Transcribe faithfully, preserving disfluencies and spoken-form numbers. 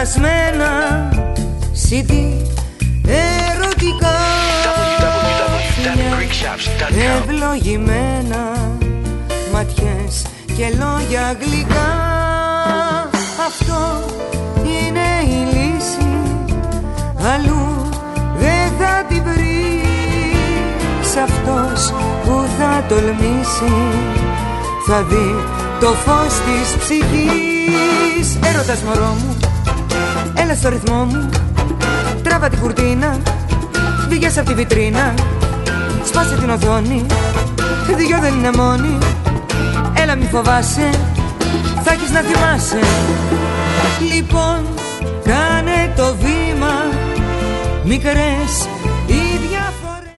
σπασμένα σι ντι ερωτικά, φιλιά ευλογημένα, ματιές και λόγια γλυκά. Αυτό είναι η λύση, αλλού δεν θα την βρεις. Αυτός που θα τολμήσει θα δει το φως της ψυχής. Έρωτας μωρό μου, έλα στο ρυθμό μου, τράβα την κουρτίνα, βγες απ' τη βιτρίνα, σπάσε την οθόνη, δυο δεν είναι μόνοι. Έλα μη φοβάσαι, θα έχεις να θυμάσαι. Λοιπόν, κάνε το βήμα, μικρές